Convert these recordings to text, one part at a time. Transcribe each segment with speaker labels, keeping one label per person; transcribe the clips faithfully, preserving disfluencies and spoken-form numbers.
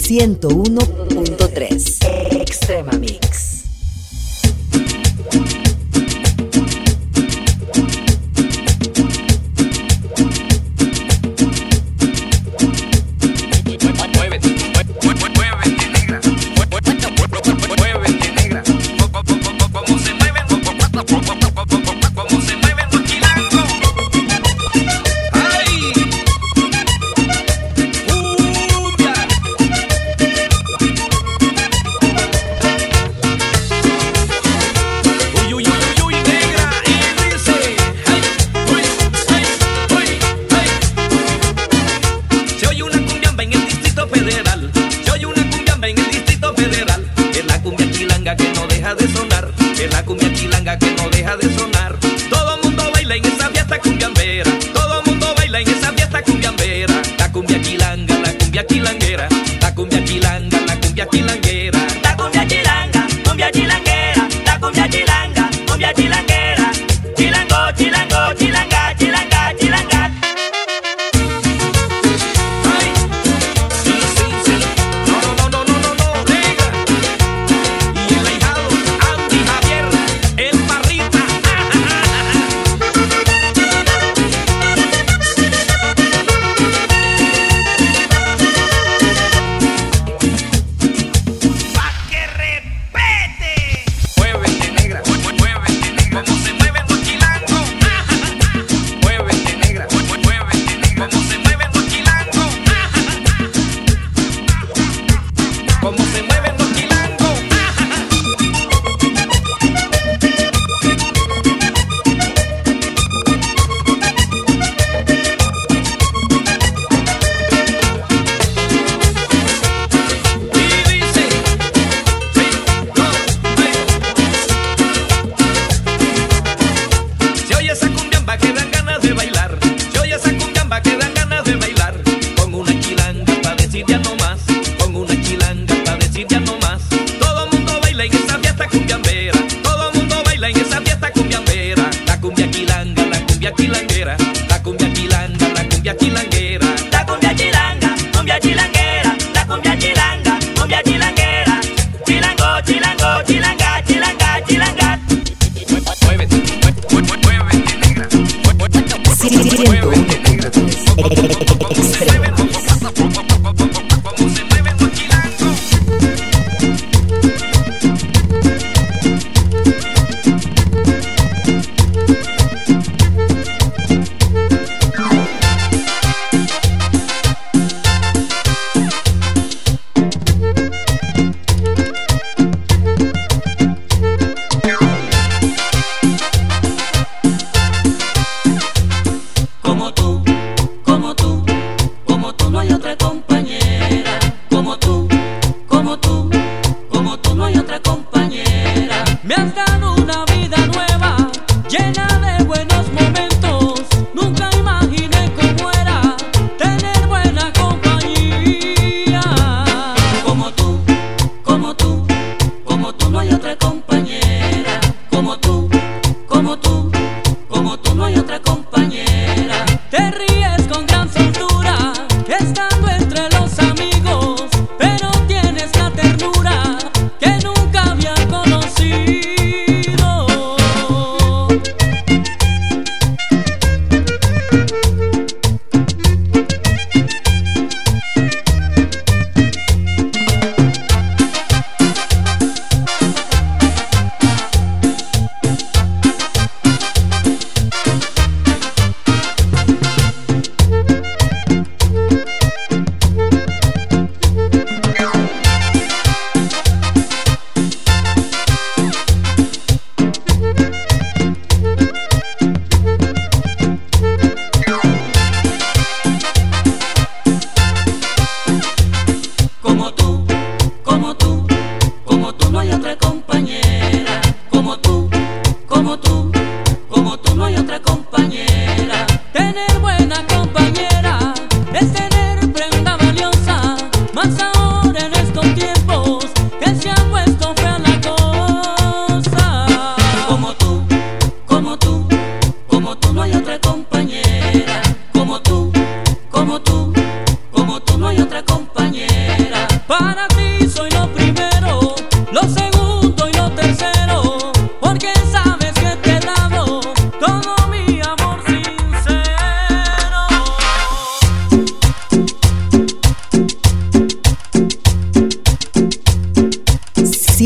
Speaker 1: ciento uno punto tres. Extrema Mix.
Speaker 2: Como tú.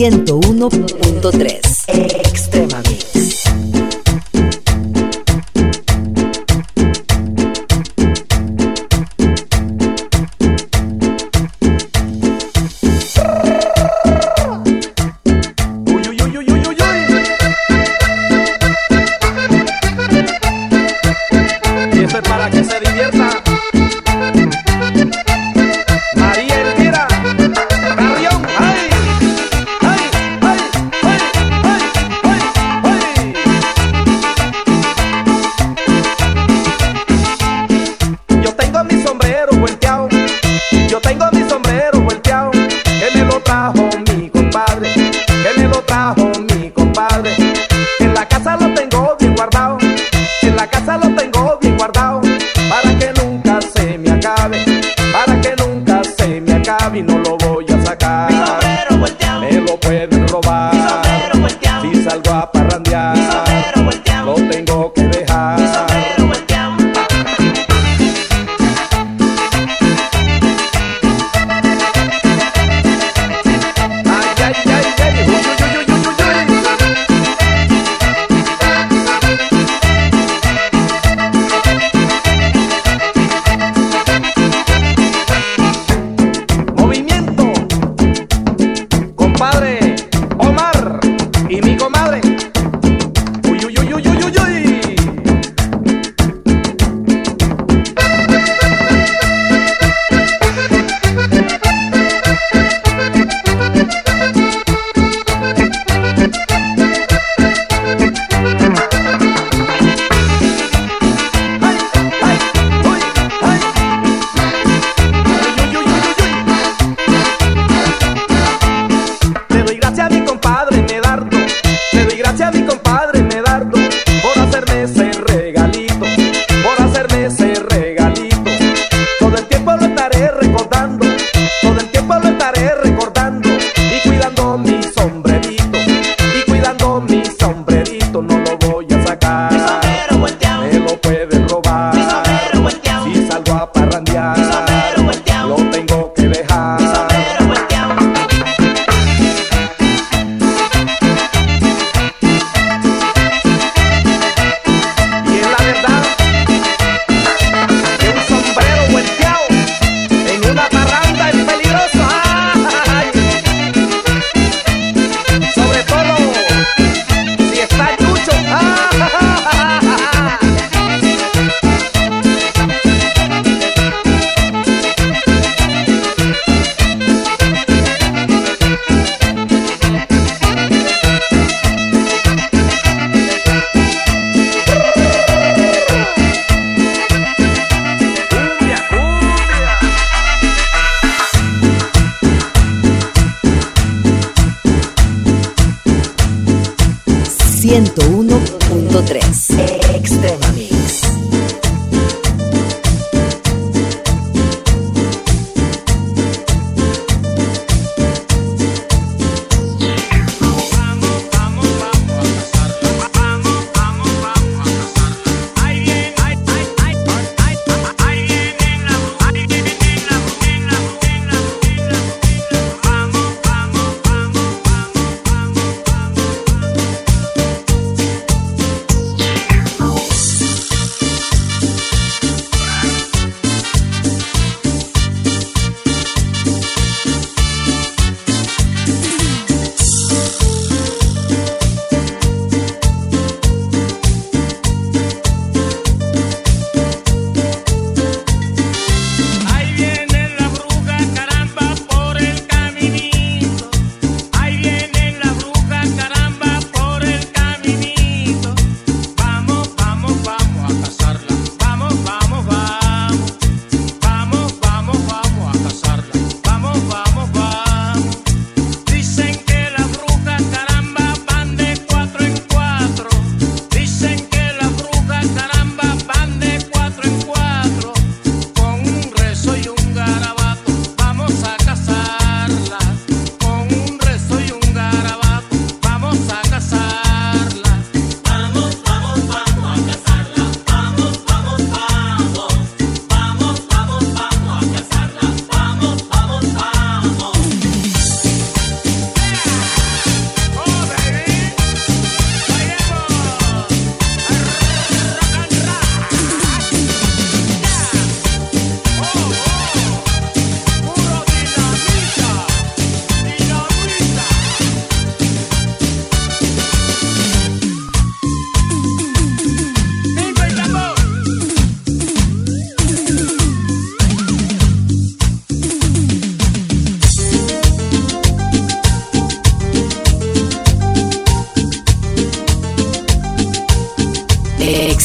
Speaker 1: ciento uno punto tres. Extrema Mix.
Speaker 2: Para que se divierta María Elvira Carrión. ¡Ay! ¡Ay! ¡Ay! ¡Ay! ¡Ay! ¡Ay! ¡Ay! Yo tengo mi sombrero volteado, yo tengo mi sombrero volteado, que me lo trajo mi compadre, que me lo trajo mi compadre. En la casa lo tengo bien guardado, en la casa lo tengo bien guardado, para que nunca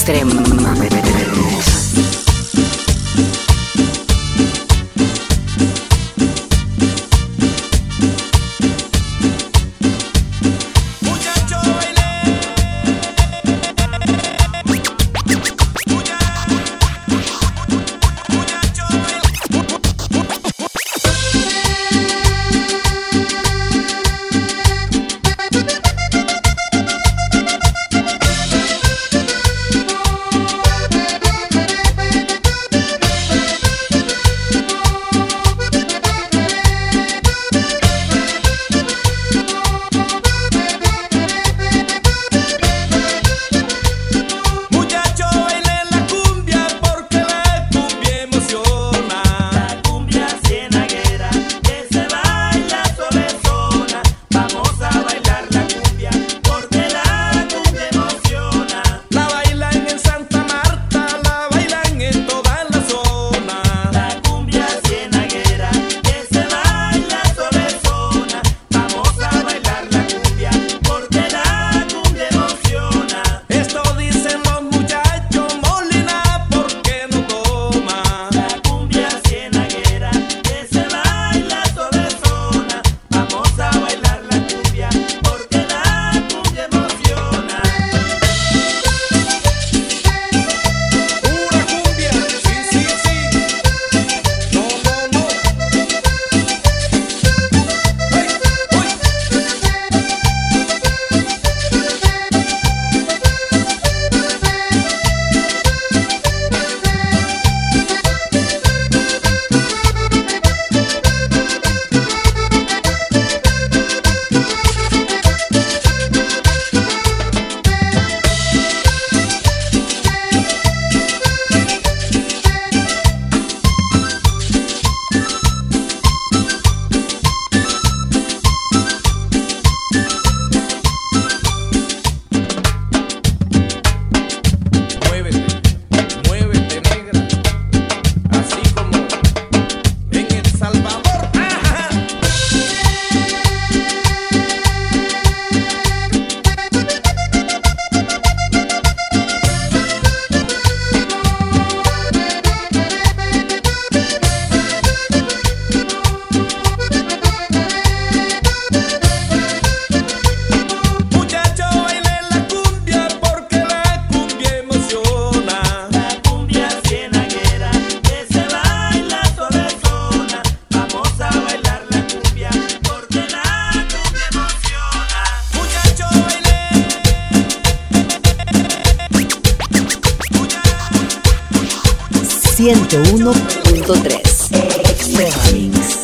Speaker 1: ciento uno punto tres Extrema Mix.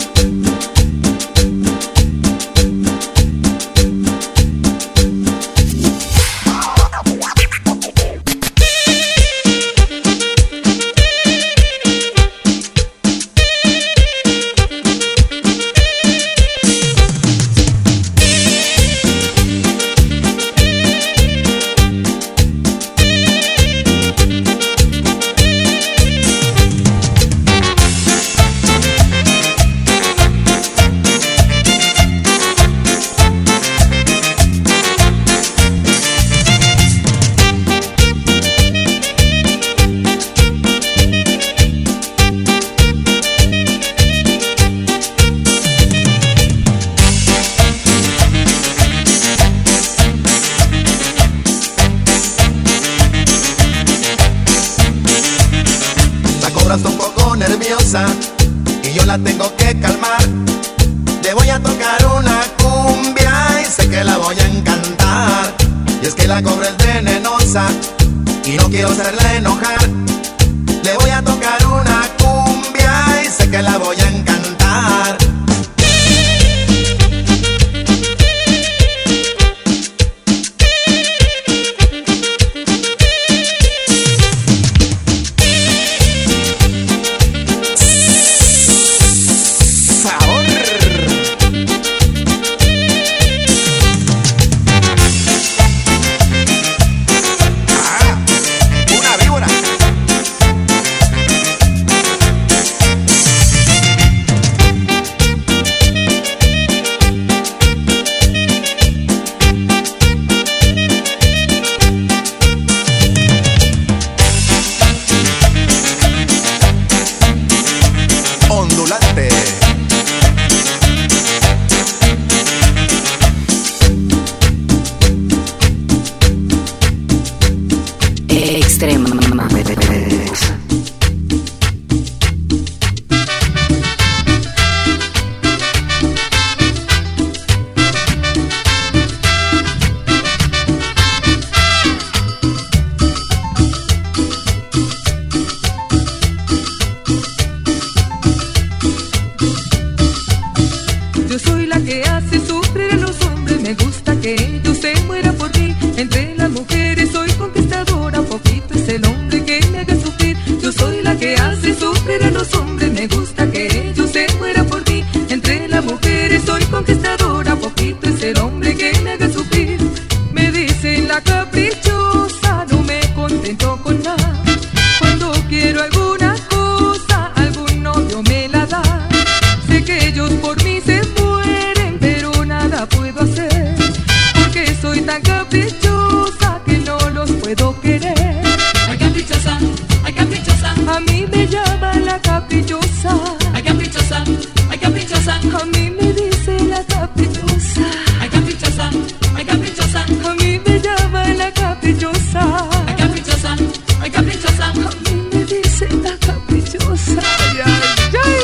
Speaker 3: Está un poco nerviosa y yo la tengo que calmar. Le voy a tocar una cumbia y sé que la voy a encantar. Y es que la cobra es venenosa y no quiero hacerla enojar. Le voy a tocar una cumbia y sé que la voy a encantar.
Speaker 2: Una víbora.
Speaker 4: me gusta que ellos se mueran por mí. Entre las mujeres soy conquistadora, poquito es el hombre que me haga sufrir. Me dicen la caprichosa, no me contento con nada. Cuando quiero alguna cosa, algún novio me la da. Sé que ellos por mí se mueren, pero nada puedo hacer, porque soy tan caprichosa que no los puedo querer.
Speaker 5: Ay, caprichosa, ay, caprichosa.
Speaker 4: A mí me llama la caprichosa.
Speaker 5: Ay, caprichosa, ay, caprichosa.
Speaker 4: A mí me dice la caprichosa.
Speaker 5: Ay, caprichosa, ay, caprichosa.
Speaker 4: A mí me llama la caprichosa.
Speaker 5: Ay, caprichosa, ay, caprichosa.
Speaker 4: A mí me dice la caprichosa. Ay, ay, ay.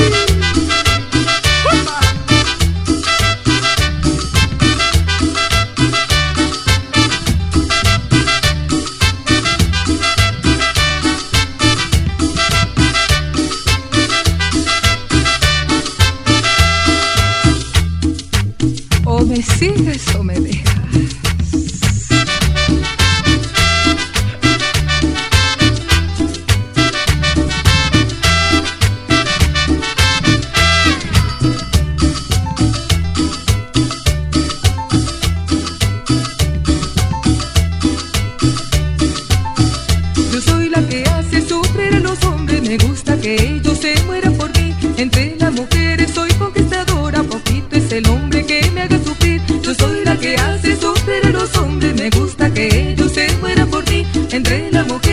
Speaker 4: O me sigues o me dejas. Yo soy la que hace sufrir a los hombres, me gusta que ellos se mueran por mí. Entre las mujeres soy conquistadora, poquito es el hombre que me haga sufrir. Yo soy la que hace sufrir a los hombres, me gusta que ellos se mueran por mí. Entre las mujeres